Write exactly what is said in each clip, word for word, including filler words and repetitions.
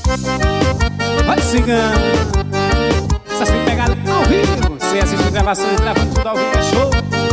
Vai cigano, está sem pegada ao vivo. Você assiste gravações, gravando tudo ao vivo, é show.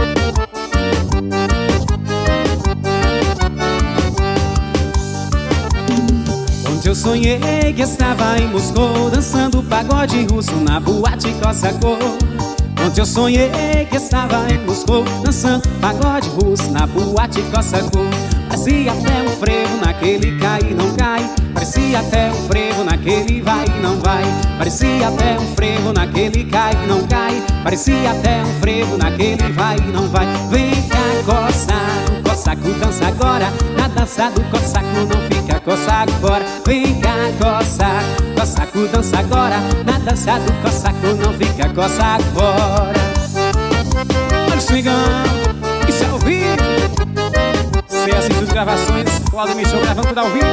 Ontem eu sonhei que estava em Moscou, dançando pagode russo na boate Cossacô. Ontem eu sonhei que estava em Moscou, dançando pagode russo na boate Cossacô. Parecia até um frevo naquele cai e não cai. Parecia até um frevo naquele vai e não vai. Parecia até um frevo naquele cai e não cai. Parecia até um frevo naquele vai e não vai. Vem cá, Cossaco, Cossaco, dança agora. Na dança do Cossaco não fica Cossaco fora. Vem cá, Cossaco, Cossaco, dança agora. Na dança do Cossaco não fica Cossaco fora. Olha o swingão, isso é ao vivo. Você assiste as gravações, o Aldemir Show gravando tudo ao vivo.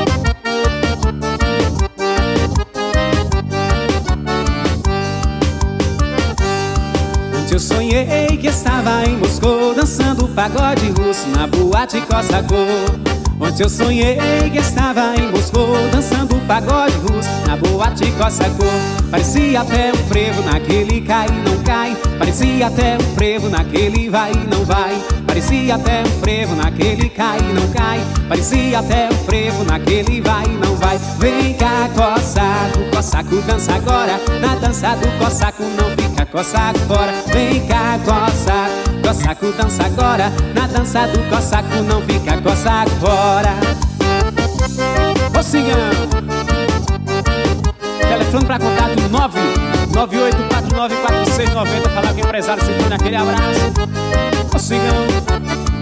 Ontem eu sonhei que estava em Moscou, dançando pagode russo na boate Cossacô. Ontem eu sonhei que estava em Moscou, dançando pagode russo na boate Cossacô. Parecia até um frevo naquele cai e não cai. Parecia até um frevo naquele vai e não vai. Parecia até um frevo naquele cai e não cai. Parecia até um frevo naquele vai e não vai. Vem cá, Cossaco, Cossaco, dança agora. Na dança do Cossaco não fica Cossaco fora. Vem cá, Cossaco, Cossaco, dança agora. Na dança do Cossaco não fica Cossaco fora. Ô cigano, telefone pra contato nove nove oito quatro nove quatro seis nove zero. Falar com o empresário, se for naquele abraço. Ô cigano.